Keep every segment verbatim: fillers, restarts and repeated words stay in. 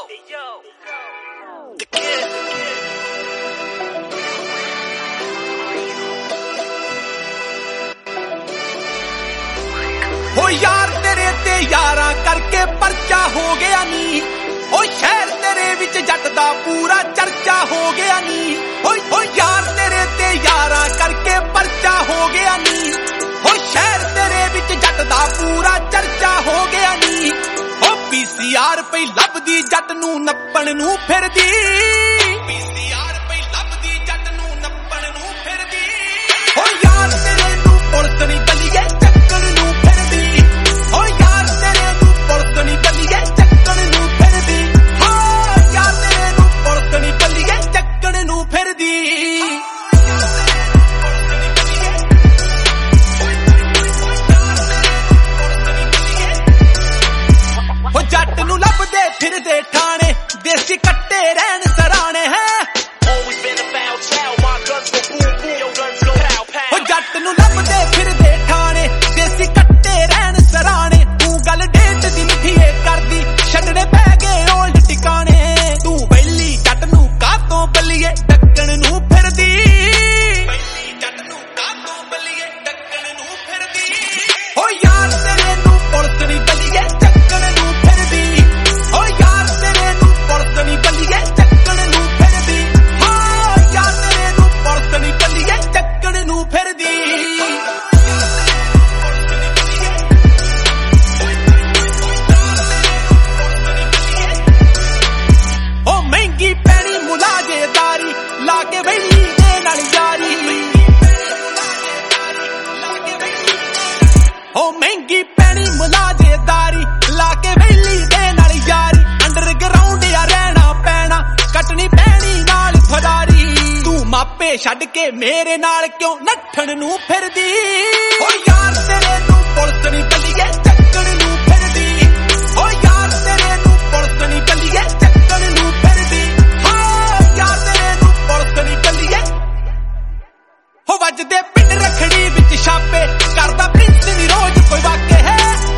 हो यार तेरे ते यारा करके परचा हो गया नी, ओ शहर तेरे विच जट दा पूरा चर्चा हो गया नी। ओ ओ यार तेरे ते यारा करके परचा हो गया नी, ओ शहर तेरे विच जट दा पूरा चर्चा हो गया नी। ओ पीसीआर पई लभदी जट नू नप्पण नू फिरदी, पीसीआर पई लभदी जट नू नप्पण नू फिरदी। ओ यार तेरे नू पुलिस नी बलिए चक्कण नू फिरदी, ओ यार तेरे नू पुलिस नी बलिए चक्कण नू फिरदी। हाँ यार तेरे नू पुलिस नी बलिए चक्कण नू फिरदी। ओ जट नू लभदे फिरदे ठाणे, देसी कट्टे रहन सराणे है। ओ जट नू लभदे फिरदे ठाणे, देसी कट्टे रहन सराणे। तू गल डेट दी मिठीए करदी, छड्डने पै गए ओल्ड टिकाणे। तू बैली जट नू कातों बलिए डक्कण नू फिरदी, बैली जट नू कातों बलिए डक्कण नू फिरदी। ओ यार तेरे नू पुलिस नी बलिए चक्कण नू फिरदी, ओ यार तेरे नू पुलिस नी बलिए चक्कण नू फिरदी। हाँ यार तेरे नू पुलिस नी बलिए चक्कण नू फिरदी। ओ महंगी पैनी मुलाजेदारी लाके वैली दे नाल यारी, ओ महंगी पैनी मुलाजेदारी लाके वैली दे नाल यारी। अंडरग्राउंड या रहना पैना, कटनी पैनी नाल फरारी। तू मापे छड्ड के मेरे नाल क्यों नੱਠਣ नू फिरदी। ओ यार तेरे नू पुलिस नी बलिए चक्कण नू फिरदी, ओ यार तेरे नू पुलिस नी बलिए चक्कण नू फिरदी। हाँ यार तेरे नू पुलिस नी बलिए। हो वजदे पिंड रखड़ी विच छापे, करदा प्रिंस नी रोज कोई वाके है।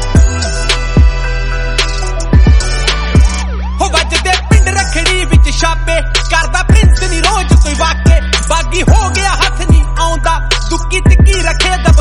हो वजदे पिंड रखड़ी विच छापे, करदा प्रिंस नी रोज कोई वाके। बागी हो गया हथ नी आउंदा, दुक्की तिक्की रखे